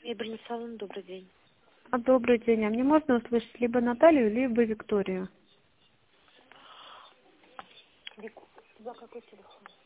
Мебельный салон, добрый день. Добрый день. А мне можно услышать либо Наталью, либо Викторию? Вик, у тебя какой телефон?